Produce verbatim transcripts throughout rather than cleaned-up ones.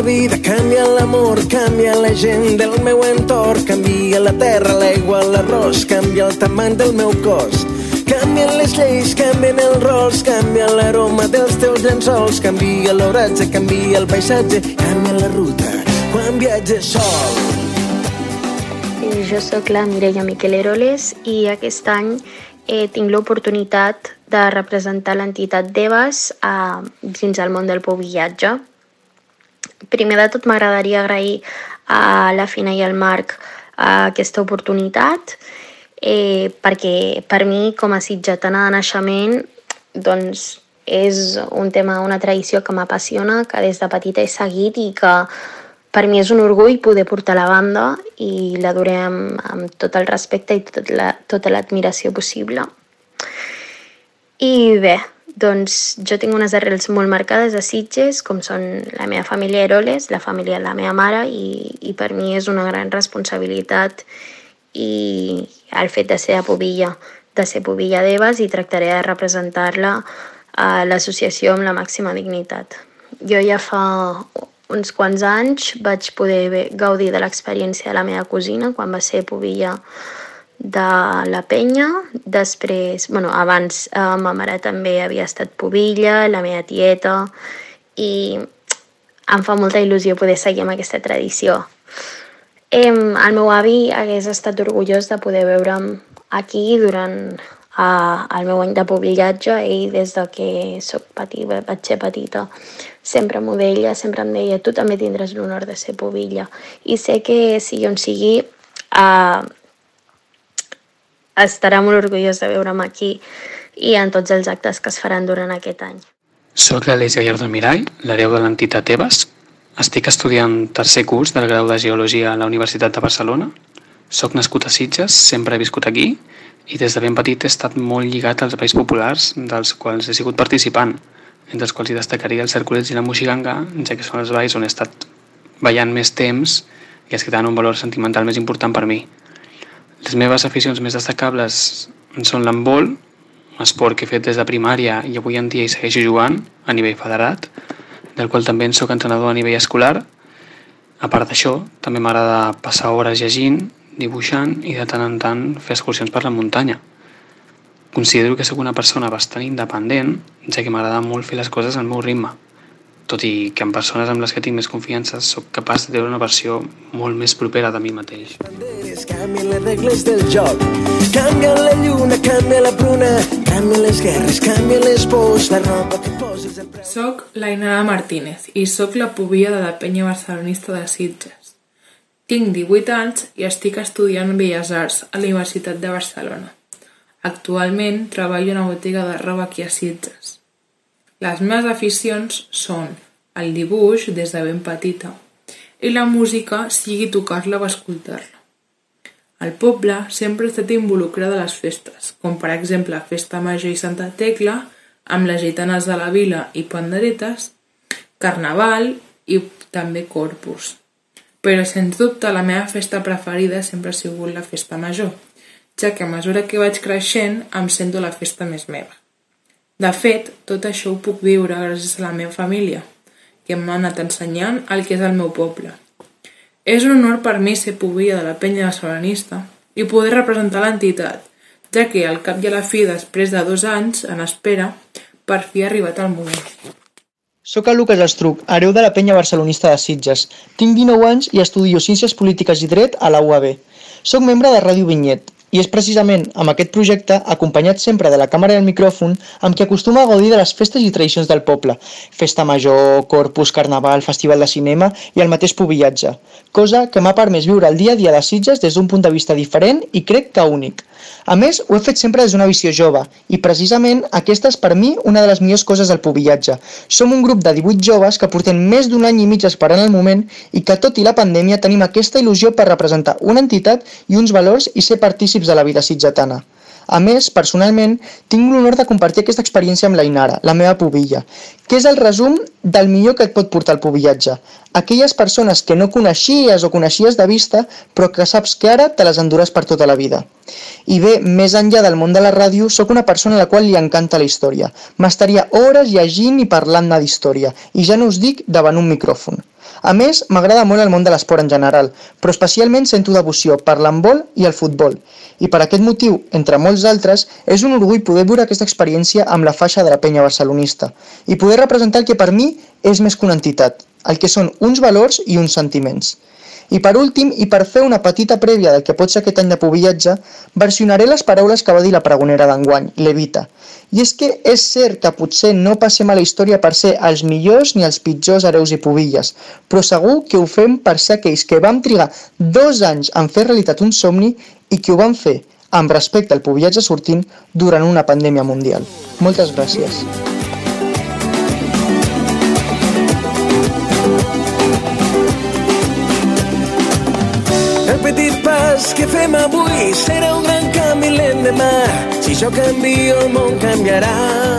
vida, canvia l'amor, canvia la gent del meu entorn, canvia la terra, l'aigua, l'arròs, canvia el tamany del meu cos. Canvien les lleis, canvien els rols, canvia l'aroma dels teus llençols, canvia l'oratge, canvia el paisatge, canvia la ruta quan viatges sol. Jo sóc la Mireia Miquel Eroles i aquest any eh, tinc l'oportunitat de representar l'entitat Devas eh, dins el món del pubillatge. Primer de tot m'agradaria agrair a la Fina i al Marc eh, aquesta oportunitat, eh, perquè per mi com a sitgetana de naixement doncs, és un tema, una tradició que m'apassiona, que des de petita he seguit i que per mi és un orgull poder portar la banda i l'adoré amb, amb tot el respecte i tot la, tota l'admiració possible. I bé, doncs jo tinc unes arrels molt marcades a Sitges, com són la meva família Eroles, la família de la meva mare, i, i per mi és una gran responsabilitat i el fet de ser a Pubilla, de ser Pubilla Devas, i tractaré de representar-la a l'associació amb la màxima dignitat. Jo ja fa uns quants anys vaig poder gaudir de l'experiència de la meva cosina quan va ser Pubilla de la Penya. Després, bueno, abans eh, ma mare també havia estat Pubilla, la meva tieta, i em fa molta il·lusió poder seguir amb aquesta tradició. Eh, el meu avi hagués estat orgullós de poder veure'm aquí durant eh, el meu any de pubillatge. Ell, des de que soc petit, vaig ser petita, sempre m'ho deia, sempre em deia, tu també tindràs l'honor de ser pubilla. I sé que si on sigui eh, estarà molt orgullós de veure'm aquí i en tots els actes que es faran durant aquest any. Soc l'Aleix Gallardo Mirall, l'hereu de l'entitat Devas. Estic estudiant tercer curs del grau de Geologia a la Universitat de Barcelona. Soc nascut a Sitges, sempre he viscut aquí i des de ben petit he estat molt lligat als balls populars dels quals he sigut participant, entre els quals hi destacaria el Cerculets i la Moixiganga, ja que són els balls on he estat ballant més temps i els que tenen un valor sentimental més important per mi. Les meves aficions més destacables són l'handbol, un esport que he fet des de primària i avui en dia hi segueixo jugant a nivell federat, del qual també en soc entrenador a nivell escolar. A part d'això, també m'agrada passar hores llegint, dibuixant i de tant en tant fer excursions per la muntanya. Considero que sóc una persona bastant independent, ja que m'agrada molt fer les coses al meu ritme, tot i que amb persones amb les que tinc més confiança sóc capaç de treure una versió molt més propera de mi mateix. Canvien les regles del joc, canvia la lluna, canvia la pruna, canvien les guerres, canvien les pors, la roba que poses... Soc l'Ainara Martínez i soc la pubilla de la penya barcelonista de Sitges. Tinc divuit anys i estic estudiant Belles Arts a la Universitat de Barcelona. Actualment treballo en una botiga de roba aquí a Sitges. Les meves aficions són el dibuix des de ben petita i la música, sigui tocar-la o escoltar-la. Al poble sempre he estat involucrada a les festes, com per exemple Festa Major i Santa Tecla, amb les gitanes de la vila i panderetes, Carnaval i també Corpus. Però sens dubte la meva festa preferida sempre ha sigut la Festa Major, ja que a mesura que vaig creixent em sento la festa més meva. De fet, tot això ho puc viure gràcies a la meva família, que m'ha anat ensenyant el que és el meu poble. És un honor per mi ser pubilla de la penya barcelonista i poder representar l'entitat, ja que al cap i a la fi, després de dos anys en espera, per fi ha arribat el moment. Soc el Lucas Estruc, hereu de la penya barcelonista de Sitges. Tinc dinou anys i estudio Ciències Polítiques i Dret a la U A B. Soc membre de Ràdio Vinyet. I és precisament amb aquest projecte, acompanyat sempre de la càmera i el micròfon, amb què acostuma a gaudir de les festes i tradicions del poble. Festa Major, Corpus, Carnaval, Festival de Cinema i el mateix pubillatge. Cosa que m'ha permès viure el dia a dia de Sitges des d'un punt de vista diferent i crec que únic. A més, ho he fet sempre des d'una visió jove i precisament aquesta és per mi una de les millors coses del pubillatge. Som un grup de divuit joves que portem més d'un any i mig esperant el moment i que tot i la pandèmia tenim aquesta il·lusió per representar una entitat i uns valors i ser partícips de la vida sitgetana. A més, personalment, tinc l'honor de compartir aquesta experiència amb l'Ainara, la meva pubilla, que és el resum del millor que et pot portar el pubillatge. Aquelles persones que no coneixies o coneixies de vista, però que saps que ara te les enduràs per tota la vida. I bé, més enllà del món de la ràdio, sóc una persona a la qual li encanta la història. M'estaria hores llegint i parlant-ne d'història, i ja no us dic davant un micròfon. A més, m'agrada molt el món de l'esport en general, però especialment sento devoció per l'handbol i el futbol. I per aquest motiu, entre molts altres, és un orgull poder viure aquesta experiència amb la faixa de la penya barcelonista i poder representar el que per mi és més que una entitat, el que són uns valors i uns sentiments. I per últim, i per fer una petita prèvia del que pot ser aquest any de pubillatge, versionaré les paraules que va dir la pregonera d'enguany, l'Evita. I és que és cert que potser no passem a la història per ser els millors ni els pitjors hereus i pubilles, però segur que ho fem per ser aquells que vam trigar dos anys en fer realitat un somni i que ho van fer amb respecte al pubillatge sortint durant una pandèmia mundial. Moltes gràcies. El petit pas que fem avui serà un gran canvi l'endemà. Si jo canvio, el món canviarà.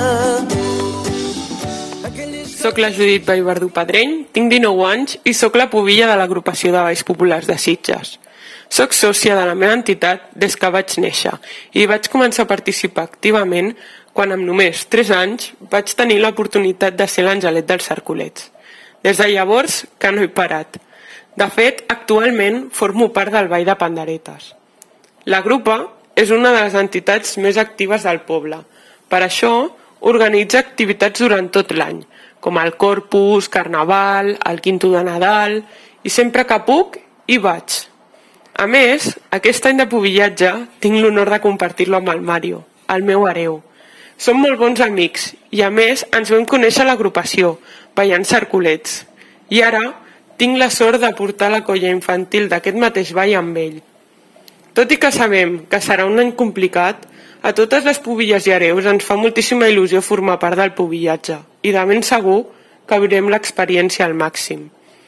Soc la Judit Vallverdú Pedreny, tinc dinou anys i soc la pubilla de l'agrupació de Balls Populars de Sitges. Soc sòcia de la meva entitat des que vaig néixer i vaig començar a participar activament quan amb només tres anys vaig tenir l'oportunitat de ser l'Angelet dels Cercolets. Des de llavors que no he parat. De fet, actualment formo part del Ball de Panderetes. La grupa és una de les entitats més actives del poble. Per això, organitza activitats durant tot l'any, com el Corpus, Carnaval, el Quinto de Nadal, i sempre que puc, hi vaig. A més, aquest any de pubillatge tinc l'honor de compartir-lo amb el Mario, el meu hereu. Som molt bons amics i, a més, ens vam conèixer a l'agrupació, ballant cercolets. I ara tinc la sort de portar la colla infantil d'aquest mateix ball amb ell. Tot i que sabem que serà un any complicat, a totes les pubilles i hereus ens fa moltíssima il·lusió formar part del pubillatge i de ben segur que viurem l'experiència al màxim.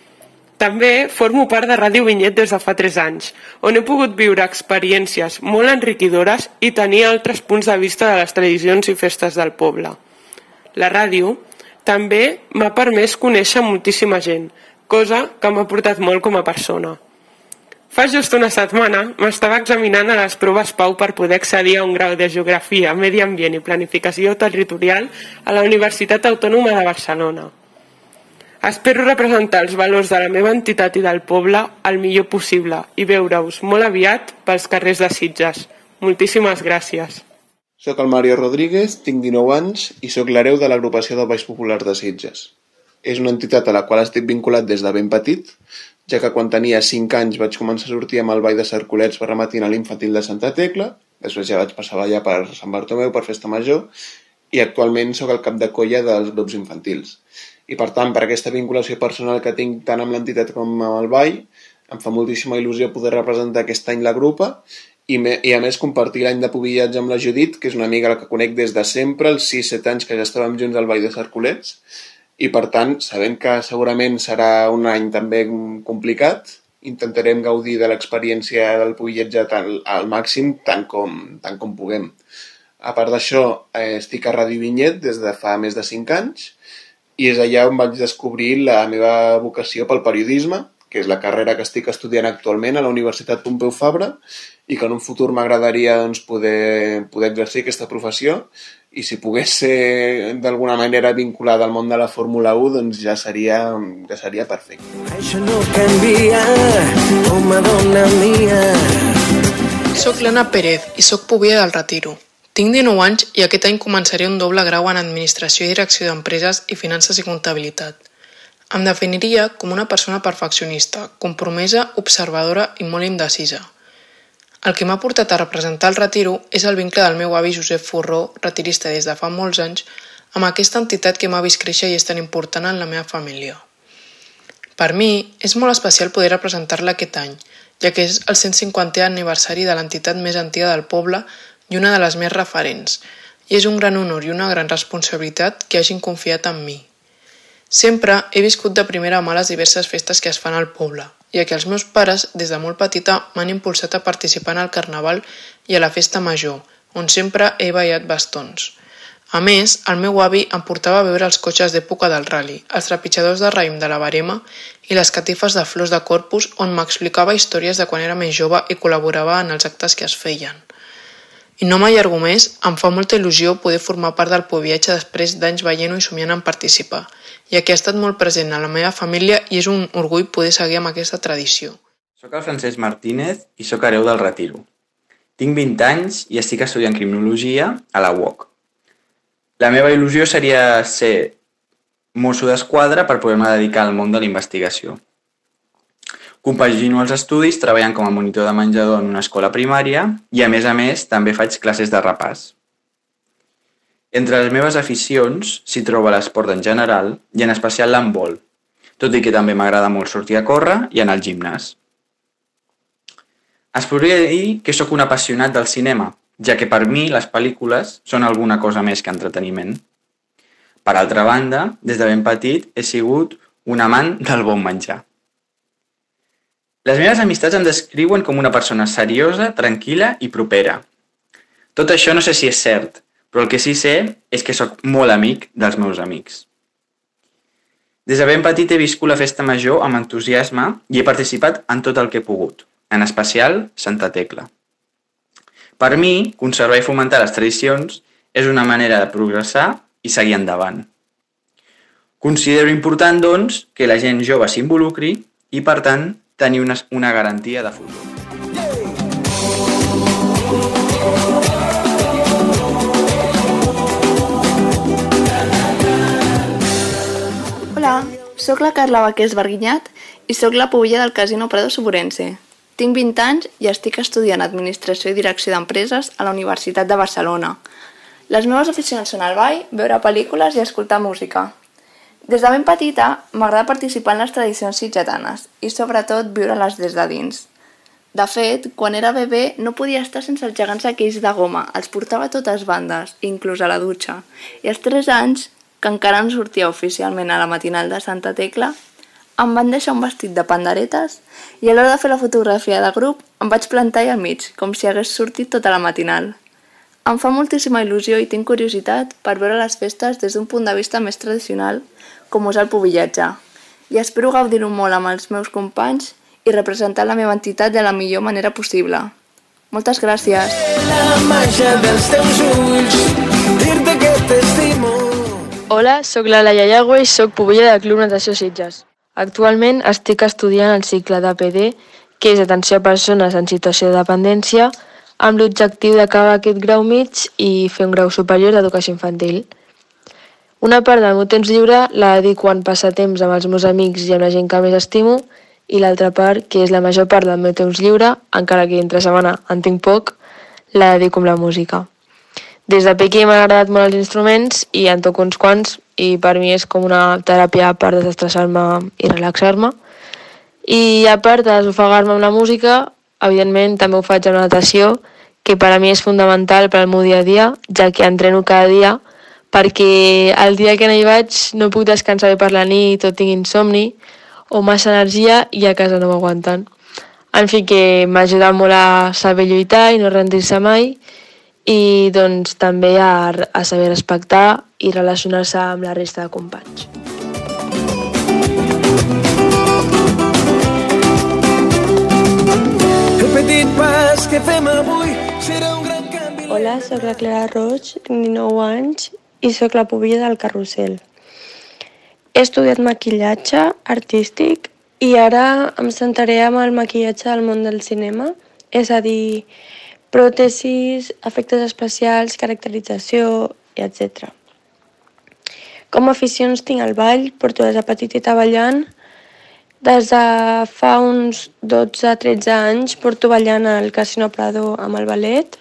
També formo part de Ràdio Vinyet des de fa tres anys, on he pogut viure experiències molt enriquidores i tenir altres punts de vista de les tradicions i festes del poble. La ràdio també m'ha permès conèixer moltíssima gent, cosa que m'ha portat molt com a persona. Fa just una setmana m'estava examinant a les proves Pau per poder accedir a un grau de Geografia, Medi Ambient i Planificació Territorial a la Universitat Autònoma de Barcelona. Espero representar els valors de la meva entitat i del poble el millor possible i veure-us molt aviat pels carrers de Sitges. Moltíssimes gràcies. Soc el Mario Rodríguez, tinc dinou anys i soc l'hereu de l'agrupació de Balls Populars de Sitges. És una entitat a la qual estic vinculat des de ben petit, ja que quan tenia cinc anys vaig començar a sortir amb el ball de cercolets per la matinal infantil de Santa Tecla, després ja vaig passar a ballar per Sant Bartomeu, per Festa Major, i actualment sóc el cap de colla dels grups infantils. I per tant, per aquesta vinculació personal que tinc tant amb l'entitat com amb el ball, em fa moltíssima il·lusió poder representar aquest any la grupa i, me, i a més compartir l'any de pubillatge amb la Judit, que és una amiga que conec des de sempre, els sis set anys que ja estàvem junts al ball de cercolets, i per tant, sabent que segurament serà un any també complicat, intentarem gaudir de l'experiència del pubillatge al màxim tant com, tant com puguem. A part d'això, eh, estic a Ràdio Vinyet des de fa més de cinc anys i és allà on vaig descobrir la meva vocació pel periodisme, que és la carrera que estic estudiant actualment a la Universitat Pompeu Fabra i que en un futur m'agradaria doncs, poder, poder exercir aquesta professió i si pogués ser d'alguna manera vinculada al món de la Fórmula u, doncs ja seria, ja seria perfecte. Això no canvia, oh Madonna mia. Soc l'Anna Pérez i soc pubilla del Retiro. Tinc dinou anys i aquest any començaré un doble grau en Administració i Direcció d'Empreses i Finances i Comptabilitat. Em definiria com una persona perfeccionista, compromesa, observadora i molt indecisa. El que m'ha portat a representar el Retiro és el vincle del meu avi Josep Forró, retirista des de fa molts anys, amb aquesta entitat que m'ha vist créixer i és tan important en la meva família. Per mi, és molt especial poder representar-la aquest any, ja que és el cent cinquantè aniversari de l'entitat més antiga del poble i una de les més referents, i és un gran honor i una gran responsabilitat que hagin confiat en mi. Sempre he viscut de primera mà les diverses festes que es fan al poble, ja que els meus pares, des de molt petita, m'han impulsat a participar en el Carnaval i a la Festa Major, on sempre he ballat bastons. A més, el meu avi em portava a veure els cotxes d'època del ral·li, els trepitjadors de raïm de la Barema i les catifes de flors de Corpus, on m'explicava històries de quan era més jove i col·laborava en els actes que es feien. I no m'allargo més, em fa molta il·lusió poder formar part del Pubiatge després d'anys veient-ho i somiant en participar, ja que ha estat molt present a la meva família i és un orgull poder seguir amb aquesta tradició. Soc el Francesc Martínez i soc hereu del Retiro. Tinc vint anys i estic estudiant criminologia a la U O C. La meva il·lusió seria ser mosso d'esquadra per poder-me dedicar al món de la investigació. Compagino els estudis treballant com a monitor de menjador en una escola primària i, a més a més, també faig classes de repàs. Entre les meves aficions s'hi troba l'esport en general i en especial l'handbol, tot i que també m'agrada molt sortir a córrer i anar al gimnàs. Es podria dir que sóc un apassionat del cinema, ja que per mi les pel·lícules són alguna cosa més que entreteniment. Per altra banda, des de ben petit he sigut un amant del bon menjar. Les meves amistats em descriuen com una persona seriosa, tranquil·la i propera. Tot això no sé si és cert, però el que sí sé és que sóc molt amic dels meus amics. Des de ben petit he viscut la festa major amb entusiasme i he participat en tot el que he pogut, en especial Santa Tecla. Per mi, conservar i fomentar les tradicions és una manera de progressar i seguir endavant. Considero important, doncs, que la gent jove s'involucri i, per tant, tenir una, una garantia de futur. Hola, sóc la Carla Baqués Barguinyat i sóc la pubilla del Casino Prado Soborense. Tinc vint anys i estic estudiant Administració i Direcció d'Empreses a la Universitat de Barcelona. Les meves aficions són el ball, veure pel·lícules i escoltar música. Des de ben petita m'agrada participar en les tradicions sitgetanes i sobretot viure-les des de dins. De fet, quan era bebè no podia estar sense els gegants aquells de goma, els portava a totes bandes, inclús a la dutxa. I als tres anys, que encara no sortia oficialment a la matinal de Santa Tecla, em van deixar un vestit de panderetes i a l'hora de fer la fotografia de grup em vaig plantar al mig, com si hagués sortit tota la matinal. Em fa moltíssima il·lusió i tinc curiositat per veure les festes des d'un punt de vista més tradicional, com és el pubillatge. I espero gaudir-ho molt amb els meus companys i representar la meva entitat de la millor manera possible. Moltes gràcies. La màgia dels teus ulls, dir-te que t'estimo. Hola, sóc la Laia Iagüe i sóc pubilla del Club Natació Sitges. Actualment estic estudiant el cicle d'A P D, que és Atenció a Persones en Situació de Dependència, amb l'objectiu d'acabar aquest grau mig i fer un grau superior d'Educació Infantil. Una part del meu temps lliure la dedico en passar temps amb els meus amics i amb la gent que més estimo, i l'altra part, que és la major part del meu temps lliure, encara que entre setmana en tinc poc, la dedico amb la música. Des de pequeña m'han agradat molt els instruments i en toco uns quants, i per mi és com una teràpia per desestressar-me i relaxar-me. I a part de desofagar-me amb la música, evidentment també ho faig amb la natació, que per a mi és fundamental per al meu dia a dia, ja que entreno cada dia, perquè el dia que no hi vaig no puc descansar bé per la nit o tinc insomni o massa energia i a casa no m'aguanten. En fi, que m'ajuda molt a saber lluitar i no rendir-se mai, i doncs també a, a saber respectar i relacionar-se amb la resta de companys. El petit pas que fem avui serà un gran canvi. Hola, sóc la Clara Roig, tinc dinou anys i sóc la pubilla del Carrusel. He estudiat maquillatge artístic i ara em centraré amb el maquillatge del món del cinema, és a dir, pròtesis, efectes especials, caracterització, etcètera. Com a aficions tinc el ball, porto des de petitita ballant. Des de fa uns dotze a tretze anys porto ballant al Casino Prado amb el ballet.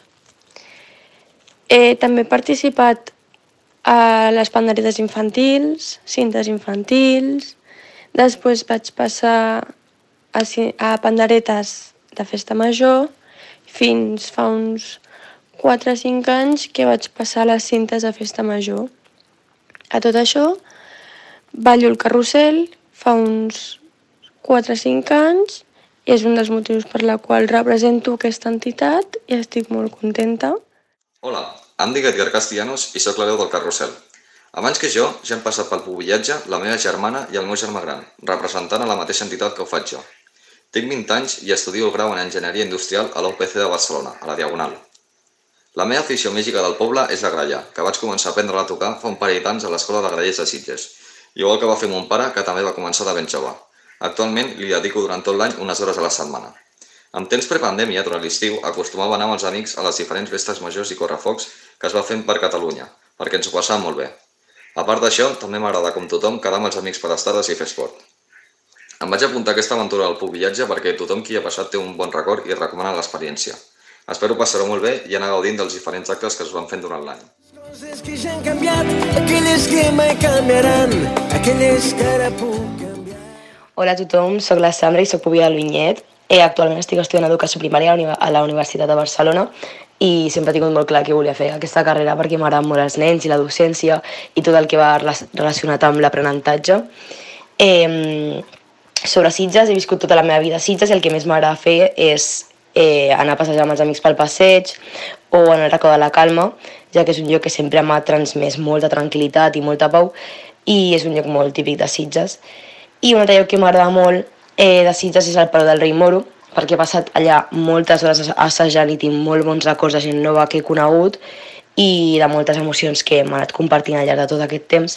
He també participat a les panderetes infantils, cintes infantils. Després vaig passar a, a panderetes de festa major, fins fa uns quatre o cinc anys que vaig passar les cintes de festa major. A tot això, ballo el Carrusel fa uns quatre o cinc anys i és un dels motius per la qual represento aquesta entitat i estic molt contenta. Hola, Em dic Edgar Castellanos i sóc l'hereu del Carrusel. Abans que jo, ja hem passat pel pubillatge la meva germana i el meu germà gran, representant a la mateixa entitat que ho faig jo. Tinc vint anys i estudio el grau en Enginyeria Industrial a la U P C de Barcelona, a la Diagonal. La meva afició mística del poble és la gralla, que vaig començar a aprendre a tocar fa un parell d'anys a l'Escola de Grallers de Sitges, igual que va fer mon pare, que també va començar de ben jove. Actualment li dedico durant tot l'any unes hores a la setmana. En temps prepandèmia, durant l'estiu, acostumava a anar amb els amics a les diferents festes majors i correfocs que es va fent per Catalunya, perquè ens ho passàvem molt bé. A part d'això, també m'agrada, com tothom, quedar amb els amics per les tardes i fer esport. Em vaig apuntar a aquesta aventura del pubillatge perquè tothom qui hi ha passat té un bon record i recomana l'experiència. Espero passar-ho molt bé i anar gaudint dels diferents actes que es van fent durant l'any. Coses que ja han canviat, aquelles que mai canviaran, aquelles que ara puc canviar. Hola a tothom, soc la Sandra i soc pubilla del Vinyet. Eh, actualment estic estudiant educació primària a la Universitat de Barcelona i sempre he tingut molt clar que volia fer aquesta carrera perquè m'agraden molt els nens i la docència i tot el que va relacionat amb l'aprenentatge. Eh, sobre Sitges, he viscut tota la meva vida a Sitges i el que més m'agrada fer és eh, anar a passejar amb els amics pel passeig o en el racó de la Calma, ja que és un lloc que sempre m'ha transmès molta tranquil·litat i molta pau i és un lloc molt típic de Sitges. I un altre lloc que m'agrada molt Eh, de Sitges és el Palau del Rei Moro, perquè he passat allà moltes hores assajant i tinc molt bons records de gent nova que he conegut i de moltes emocions que m'han anat compartint al llarg de tot aquest temps.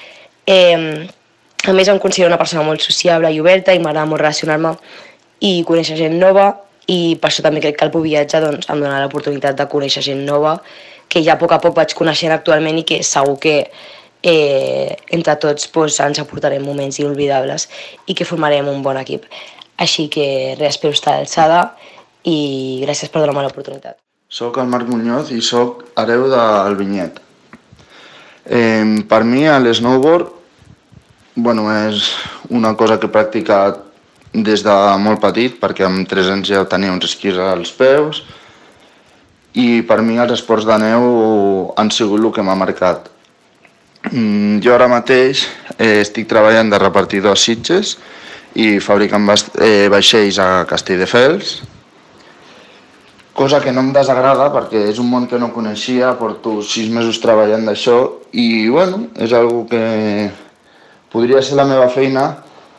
Eh, a més, em considero una persona molt sociable i oberta i m'agrada molt relacionar-me i conèixer gent nova i per això també crec que el pubillatge doncs, em dona l'oportunitat de conèixer gent nova que ja a poc a poc vaig coneixent actualment i que segur que Eh, entre tots doncs, ens aportarem moments inolvidables i que formarem un bon equip. Així que res, espero estar a l'alçada i gràcies per donar-me l'oportunitat. Soc el Marc Muñoz i soc hereu del Vinyet. Eh, per mi l'snowboard bueno, és una cosa que he practicat des de molt petit perquè amb tres anys ja tenia uns esquís als peus i per mi els esports de neu han sigut el que m'ha marcat. Jo ara mateix eh, estic treballant de repartidor a Sitges i fabricant eh, vaixells a Castelldefels, cosa que no em desagrada perquè és un món que no coneixia, porto sis mesos treballant d'això i bueno, és algo que podria ser la meva feina,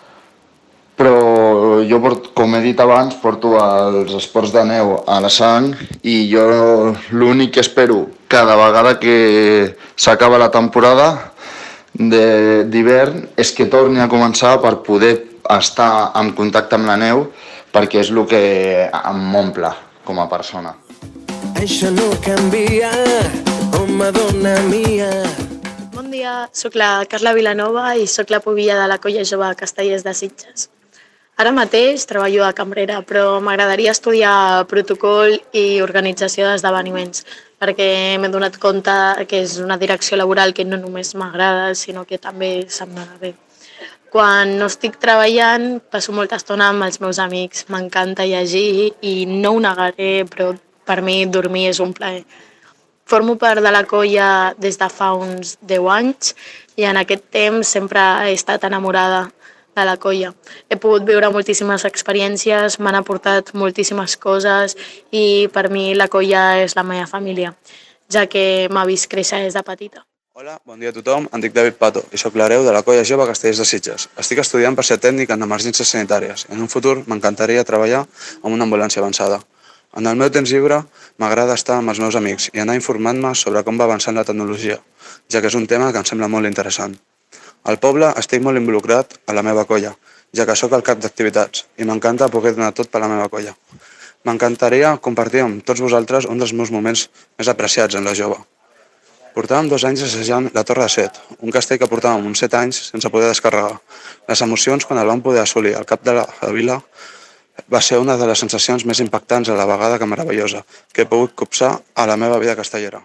però jo, com he dit abans, porto els esports de neu a la sang i jo l'únic que espero cada vegada que s'acaba la temporada d'hivern és que torni a començar per poder estar en contacte amb la neu perquè és el que em omple com a persona. Això no canvia, home, dona mia. Bon dia, sóc la Carla Vilanova i sóc la pubilla de la Colla Jove Castellers de Sitges. Ara mateix treballo de cambrera, però m'agradaria estudiar protocol i organització d'esdeveniments, perquè m'he donat compte que és una direcció laboral que no només m'agrada, sinó que també se'm dona bé. Quan no estic treballant, passo molta estona amb els meus amics. M'encanta llegir i no ho negaré, però per mi dormir és un plaer. Formo part de la colla des de fa uns deu anys i en aquest temps sempre he estat enamorada de la colla. He pogut viure moltíssimes experiències, m'han aportat moltíssimes coses i per mi la colla és la meva família, ja que m'ha vist créixer des de petita. Hola, bon dia a tothom, em dic David Pato i sóc l'hereu de la Colla Jove Castellers de Sitges. Estic estudiant per ser tècnic en emergències sanitàries. En un futur m'encantaria treballar amb una ambulància avançada. En el meu temps lliure m'agrada estar amb els meus amics i anar informant-me sobre com va avançant la tecnologia, ja que és un tema que em sembla molt interessant. Al poble estic molt involucrat a la meva colla, ja que sóc el cap d'activitats i m'encanta poder donar tot per la meva colla. M'encantaria compartir amb tots vosaltres un dels meus moments més apreciats en la jove. Portàvem dos anys assajant la Torre de Set, un castell que portàvem uns set anys sense poder descarregar. Les emocions quan el vam poder assolir al cap de la vila va ser una de les sensacions més impactants a la vegada que meravellosa que he pogut copsar a la meva vida castellera.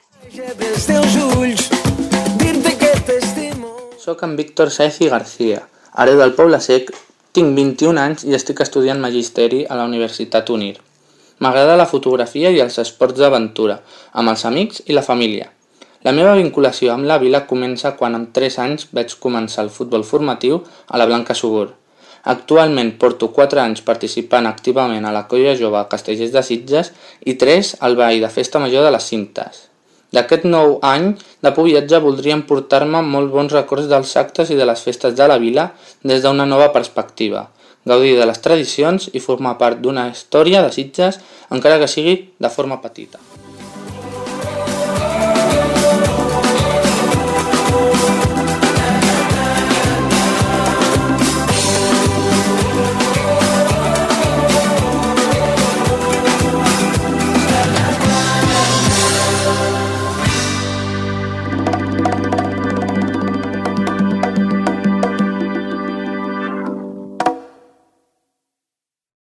Soc en Víctor Saez i García, hereu del Poble Sec, tinc vint-i-un anys i estic estudiant magisteri a la Universitat UNIR. M'agrada la fotografia i els esports d'aventura, amb els amics i la família. La meva vinculació amb la vila comença quan amb tres anys vaig començar el futbol formatiu a la Blanca Subur. Actualment porto quatre anys participant activament a la Colla Jove Castellers de Sitges i tres al Ball de Festa Major de les Cintes. D'aquest nou any de Pubiatge voldríem portar-me molt bons records dels actes i de les festes de la vila des d'una nova perspectiva, gaudir de les tradicions i formar part d'una història de Sitges, encara que sigui de forma petita.